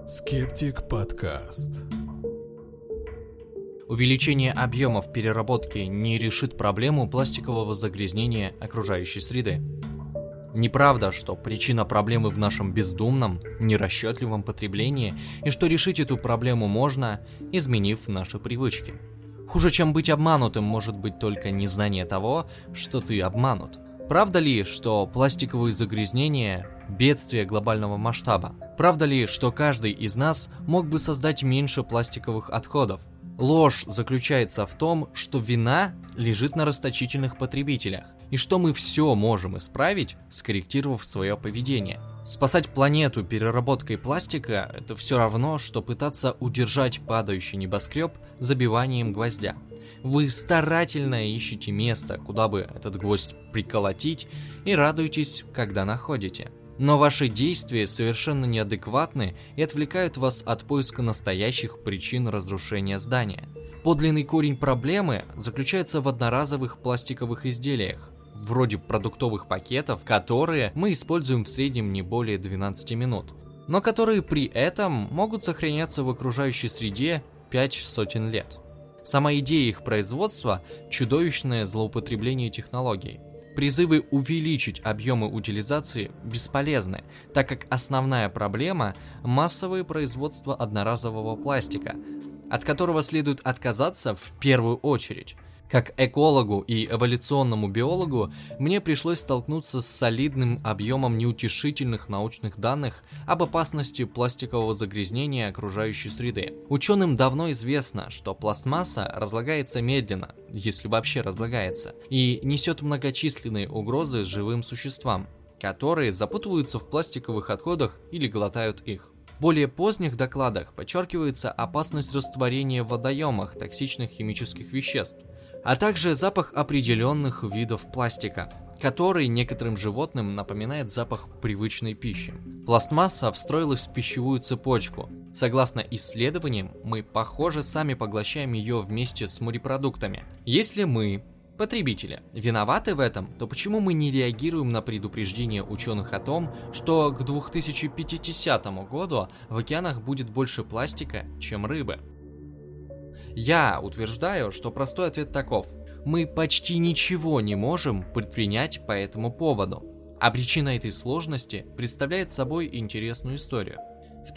Скептик подкаст. Увеличение объемов переработки не решит проблему пластикового загрязнения окружающей среды. Неправда, что причина проблемы в нашем бездумном, нерасчетливом потреблении и что решить эту проблему можно, изменив наши привычки. Хуже, чем быть обманутым, может быть только незнание того, что ты обманут. Правда ли, что пластиковые загрязнения – бедствие глобального масштаба? Правда ли, что каждый из нас мог бы создать меньше пластиковых отходов? Ложь заключается в том, что вина лежит на расточительных потребителях, и что мы все можем исправить, скорректировав свое поведение. Спасать планету переработкой пластика – это все равно, что пытаться удержать падающий небоскреб забиванием гвоздя. Вы старательно ищете место, куда бы этот гвоздь приколотить, и радуетесь, когда находите. Но ваши действия совершенно неадекватны и отвлекают вас от поиска настоящих причин разрушения здания. Подлинный корень проблемы заключается в одноразовых пластиковых изделиях, вроде продуктовых пакетов, которые мы используем в среднем не более 12 минут, но которые при этом могут сохраняться в окружающей среде 5 сотен лет. Сама идея их производства – чудовищное злоупотребление технологий. Призывы увеличить объемы утилизации бесполезны, так как основная проблема – массовое производство одноразового пластика, от которого следует отказаться в первую очередь. Как экологу и эволюционному биологу мне пришлось столкнуться с солидным объемом неутешительных научных данных об опасности пластикового загрязнения окружающей среды. Ученым давно известно, что пластмасса разлагается медленно, если вообще разлагается, и несет многочисленные угрозы живым существам, которые запутываются в пластиковых отходах или глотают их. В более поздних докладах подчеркивается опасность растворения в водоемах токсичных химических веществ, а также запах определенных видов пластика, который некоторым животным напоминает запах привычной пищи. Пластмасса встроилась в пищевую цепочку. Согласно исследованиям, мы, похоже, сами поглощаем ее вместе с морепродуктами. Если мы, потребители, виноваты в этом, то почему мы не реагируем на предупреждение ученых о том, что к 2050 году в океанах будет больше пластика, чем рыбы? Я утверждаю, что простой ответ таков: мы почти ничего не можем предпринять по этому поводу. А причина этой сложности представляет собой интересную историю. В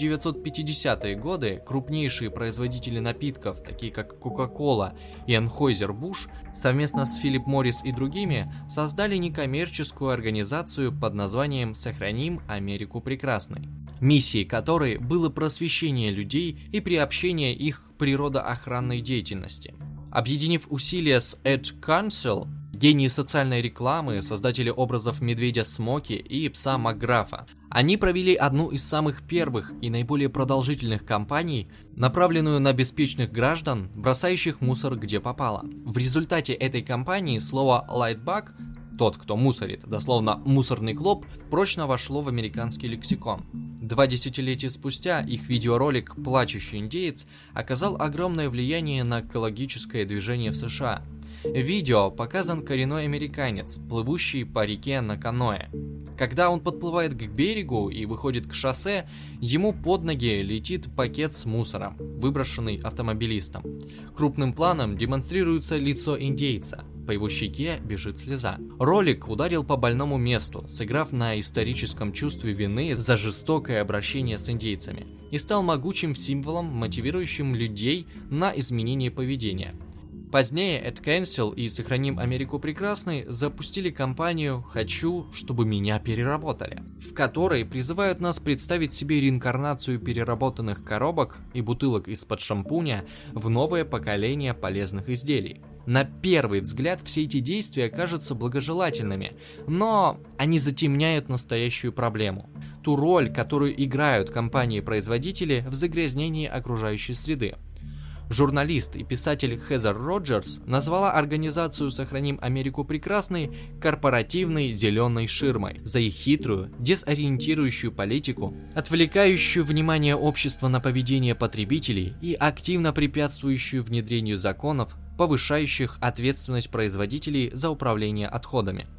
1950-е годы крупнейшие производители напитков, такие как Coca-Cola и Anheuser-Busch, совместно с Philip Morris и другими, создали некоммерческую организацию под названием «Сохраним Америку прекрасной», миссией которой было просвещение людей и приобщение их к природоохранной деятельности. Объединив усилия с Ed Council, гении социальной рекламы, создатели образов медведя Смоки и пса Макграфа, они провели одну из самых первых и наиболее продолжительных кампаний, направленную на беспечных граждан, бросающих мусор где попало. В результате этой кампании слово «lightbug» — тот, кто мусорит, дословно «мусорный клоп», прочно вошло в американский лексикон. 2 десятилетия спустя их видеоролик «Плачущий индеец» оказал огромное влияние на экологическое движение в США. В видео показан коренной американец, плывущий по реке на каноэ. Когда он подплывает к берегу и выходит к шоссе, ему под ноги летит пакет с мусором, выброшенный автомобилистом. Крупным планом демонстрируется лицо индейца, по его щеке бежит слеза. Ролик ударил по больному месту, сыграв на историческом чувстве вины за жестокое обращение с индейцами, и стал могучим символом, мотивирующим людей на изменение поведения. Позднее Ed Council и «Сохраним Америку прекрасной» запустили кампанию «Хочу, чтобы меня переработали», в которой призывают нас представить себе реинкарнацию переработанных коробок и бутылок из-под шампуня в новое поколение полезных изделий. На первый взгляд все эти действия кажутся благожелательными, но они затемняют настоящую проблему. Ту роль, которую играют компании-производители в загрязнении окружающей среды. Журналист и писатель Хезер Роджерс назвала организацию «Сохраним Америку прекрасной» корпоративной зеленой ширмой за их хитрую, дезориентирующую политику, отвлекающую внимание общества на поведение потребителей и активно препятствующую внедрению законов, повышающих ответственность производителей за управление отходами.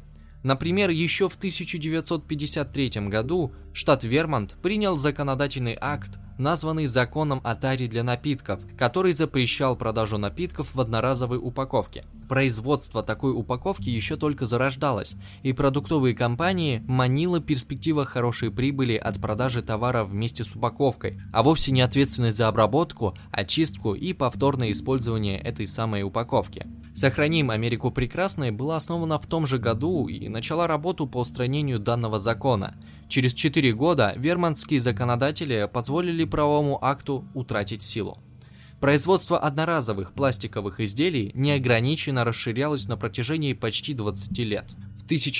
Например, еще в 1953 году штат Вермонт принял законодательный акт, названный Законом о таре для напитков, который запрещал продажу напитков в одноразовой упаковке. Производство такой упаковки еще только зарождалось, и продуктовые компании манила перспектива хорошей прибыли от продажи товара вместе с упаковкой, а вовсе не ответственность за обработку, очистку и повторное использование этой самой упаковки. «Сохраним Америку прекрасной» была основана в том же году и начала работу по устранению данного закона. Через 4 года вермонтские законодатели позволили правовому акту утратить силу. Производство одноразовых пластиковых изделий неограниченно расширялось на протяжении почти 20 лет. В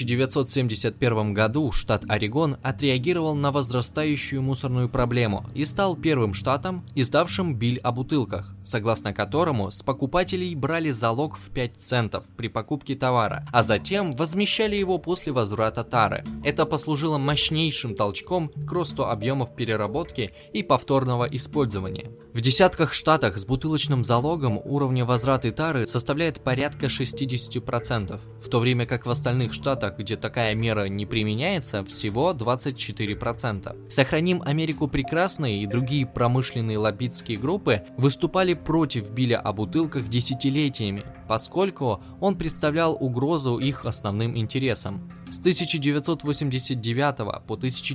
1971 году штат Орегон отреагировал на возрастающую мусорную проблему и стал первым штатом, издавшим биль о бутылках, согласно которому с покупателей брали залог в 5 центов при покупке товара, а затем возмещали его после возврата тары. Это послужило мощнейшим толчком к росту объемов переработки и повторного использования. В десятках штатах с бутылочным залогом уровень возврата тары составляет порядка 60%, в то время как в остальных штатах, где такая мера не применяется, всего 24%. «Сохраним Америку прекрасной» и другие промышленные лоббистские группы выступали против биля о бутылках десятилетиями, поскольку он представлял угрозу их основным интересам. С 1989 по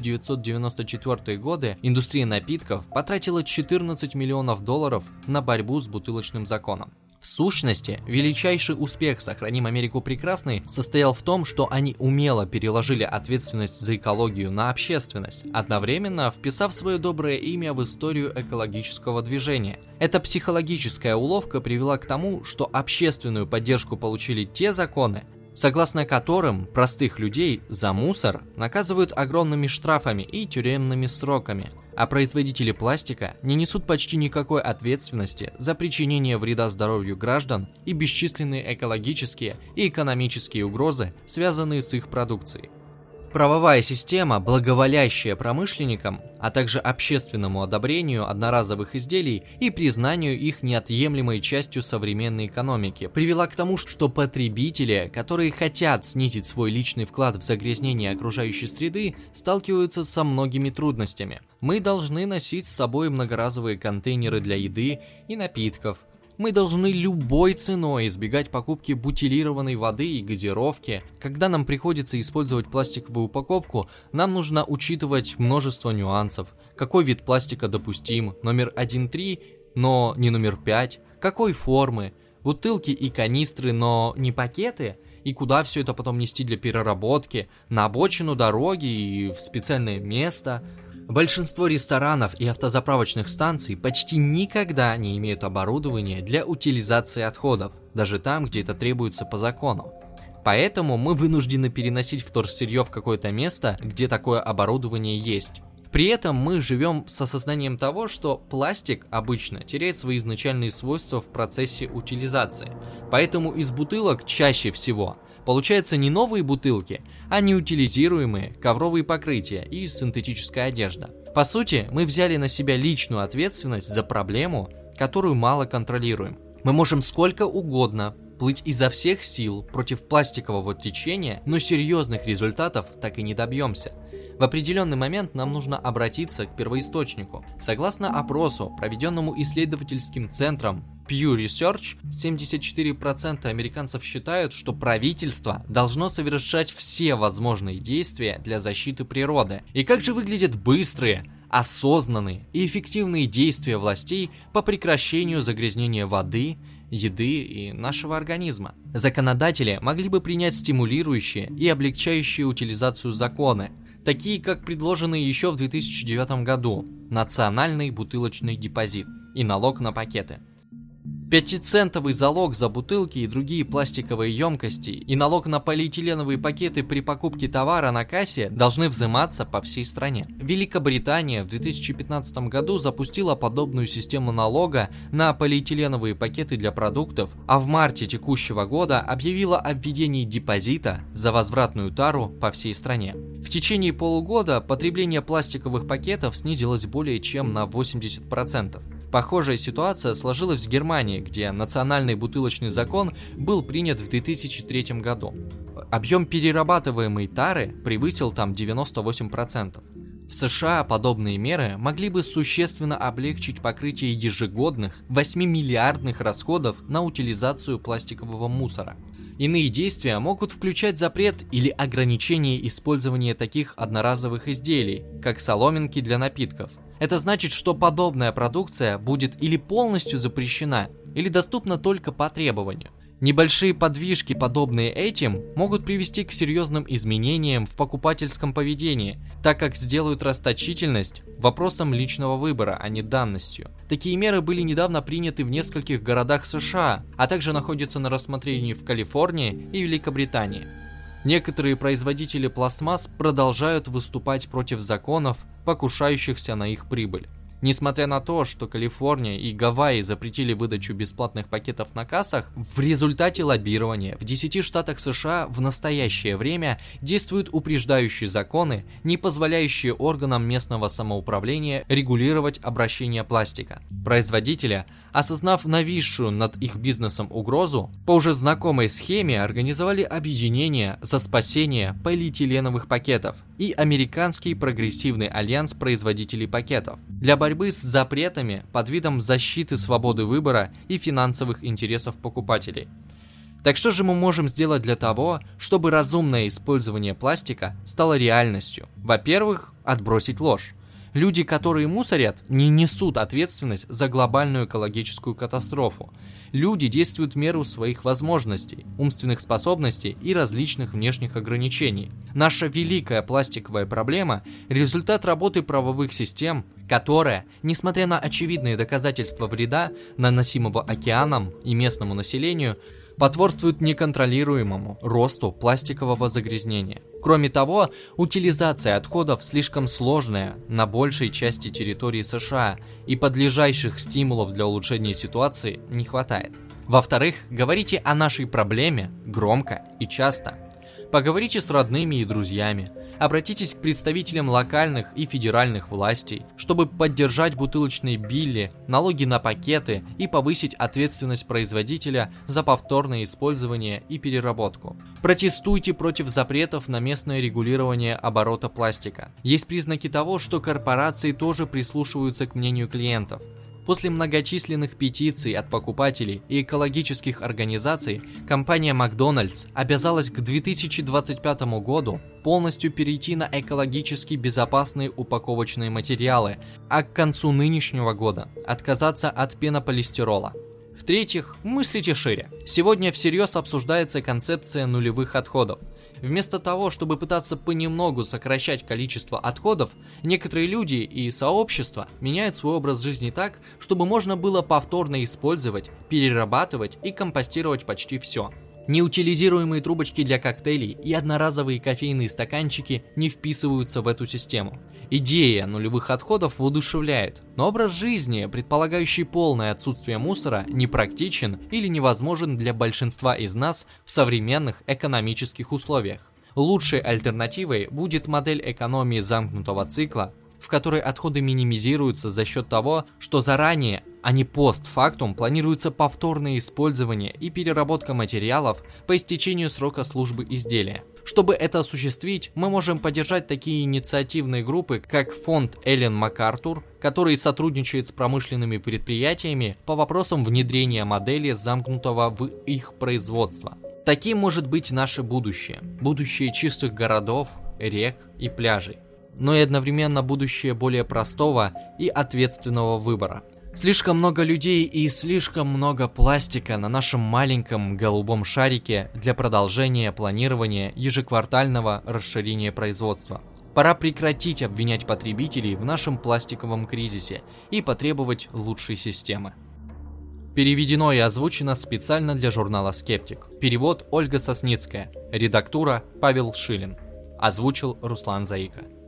1994 годы индустрия напитков потратила $14 миллионов на борьбу с бутылочным законом. В сущности, величайший успех «Сохраним Америку прекрасной» состоял в том, что они умело переложили ответственность за экологию на общественность, одновременно вписав свое доброе имя в историю экологического движения. Эта психологическая уловка привела к тому, что общественную поддержку получили те законы, согласно которым простых людей за мусор наказывают огромными штрафами и тюремными сроками, а производители пластика не несут почти никакой ответственности за причинение вреда здоровью граждан и бесчисленные экологические и экономические угрозы, связанные с их продукцией. Правовая система, благоволящая промышленникам, а также общественному одобрению одноразовых изделий и признанию их неотъемлемой частью современной экономики, привела к тому, что потребители, которые хотят снизить свой личный вклад в загрязнение окружающей среды, сталкиваются со многими трудностями. Мы должны носить с собой многоразовые контейнеры для еды и напитков. Мы должны любой ценой избегать покупки бутилированной воды и газировки. Когда нам приходится использовать пластиковую упаковку, нам нужно учитывать множество нюансов. Какой вид пластика допустим, номер 1.3, но не номер 5, какой формы, бутылки и канистры, но не пакеты, и куда все это потом нести для переработки, на обочину дороги и в специальное место. Большинство ресторанов и автозаправочных станций почти никогда не имеют оборудования для утилизации отходов, даже там, где это требуется по закону. Поэтому мы вынуждены переносить вторсырье в какое-то место, где такое оборудование есть. При этом мы живем с осознанием того, что пластик обычно теряет свои изначальные свойства в процессе утилизации. Поэтому из бутылок чаще всего получаются не новые бутылки, а неутилизируемые ковровые покрытия и синтетическая одежда. По сути, мы взяли на себя личную ответственность за проблему, которую мало контролируем. Мы можем сколько угодно плыть изо всех сил против пластикового течения, но серьезных результатов так и не добьемся. В определенный момент нам нужно обратиться к первоисточнику. Согласно опросу, проведенному исследовательским центром Pew Research, 74% американцев считают, что правительство должно совершать все возможные действия для защиты природы. И как же выглядят быстрые, осознанные и эффективные действия властей по прекращению загрязнения воды, еды и нашего организма? Законодатели могли бы принять стимулирующие и облегчающие утилизацию законы, такие как предложенные еще в 2009 году национальный бутылочный депозит и налог на пакеты. 5-центовый залог за бутылки и другие пластиковые емкости и налог на полиэтиленовые пакеты при покупке товара на кассе должны взиматься по всей стране. Великобритания в 2015 году запустила подобную систему налога на полиэтиленовые пакеты для продуктов, а в марте текущего года объявила о введении депозита за возвратную тару по всей стране. В течение полугода потребление пластиковых пакетов снизилось более чем на 80%. Похожая ситуация сложилась в Германии, где национальный бутылочный закон был принят в 2003 году. Объем перерабатываемой тары превысил там 98%. В США подобные меры могли бы существенно облегчить покрытие ежегодных 8-миллиардных расходов на утилизацию пластикового мусора. Иные действия могут включать запрет или ограничение использования таких одноразовых изделий, как соломинки для напитков. Это значит, что подобная продукция будет или полностью запрещена, или доступна только по требованию. Небольшие подвижки, подобные этим, могут привести к серьезным изменениям в покупательском поведении, так как сделают расточительность вопросом личного выбора, а не данностью. Такие меры были недавно приняты в нескольких городах США, а также находятся на рассмотрении в Калифорнии и Великобритании. Некоторые производители пластмасс продолжают выступать против законов, покушающихся на их прибыль. Несмотря на то, что Калифорния и Гавайи запретили выдачу бесплатных пакетов на кассах, в результате лоббирования в 10 штатах США в настоящее время действуют упреждающие законы, не позволяющие органам местного самоуправления регулировать обращение пластика. Производители, осознав нависшую над их бизнесом угрозу, по уже знакомой схеме организовали объединение за спасение полиэтиленовых пакетов и Американский прогрессивный альянс производителей пакетов для борьбы с запретами под видом защиты свободы выбора и финансовых интересов покупателей. Так что же мы можем сделать для того, чтобы разумное использование пластика стало реальностью? Во-первых, отбросить ложь. Люди, которые мусорят, не несут ответственность за глобальную экологическую катастрофу. Люди действуют в меру своих возможностей, умственных способностей и различных внешних ограничений. Наша великая пластиковая проблема – результат работы правовых систем, которая, несмотря на очевидные доказательства вреда, наносимого океанам и местному населению, потворствует неконтролируемому росту пластикового загрязнения. Кроме того, утилизация отходов слишком сложная на большей части территории США, и подлежащих стимулов для улучшения ситуации не хватает. Во-вторых, говорите о нашей проблеме громко и часто. Поговорите с родными и друзьями. Обратитесь к представителям локальных и федеральных властей, чтобы поддержать бутылочные билли, налоги на пакеты и повысить ответственность производителя за повторное использование и переработку. Протестуйте против запретов на местное регулирование оборота пластика. Есть признаки того, что корпорации тоже прислушиваются к мнению клиентов. После многочисленных петиций от покупателей и экологических организаций, компания Макдональдс обязалась к 2025 году полностью перейти на экологически безопасные упаковочные материалы, а к концу нынешнего года отказаться от пенополистирола. В-третьих, мыслите шире. Сегодня всерьез обсуждается концепция нулевых отходов. Вместо того, чтобы пытаться понемногу сокращать количество отходов, некоторые люди и сообщества меняют свой образ жизни так, чтобы можно было повторно использовать, перерабатывать и компостировать почти все. Неутилизируемые трубочки для коктейлей и одноразовые кофейные стаканчики не вписываются в эту систему. Идея нулевых отходов воодушевляет, но образ жизни, предполагающий полное отсутствие мусора, непрактичен или невозможен для большинства из нас в современных экономических условиях. Лучшей альтернативой будет модель экономии замкнутого цикла, в которой отходы минимизируются за счет того, что заранее, а не постфактум, планируется повторное использование и переработка материалов по истечению срока службы изделия. Чтобы это осуществить, мы можем поддержать такие инициативные группы, как фонд Эллен МакАртур, который сотрудничает с промышленными предприятиями по вопросам внедрения модели замкнутого в их производство. Таким может быть наше будущее. Будущее чистых городов, рек и пляжей. Но и одновременно будущее более простого и ответственного выбора. Слишком много людей и слишком много пластика на нашем маленьком голубом шарике для продолжения планирования ежеквартального расширения производства. Пора прекратить обвинять потребителей в нашем пластиковом кризисе и потребовать лучшей системы. Переведено и озвучено специально для журнала «Скептик». Перевод Ольга Сосницкая. Редактура Павел Шилин. Озвучил Руслан Заика.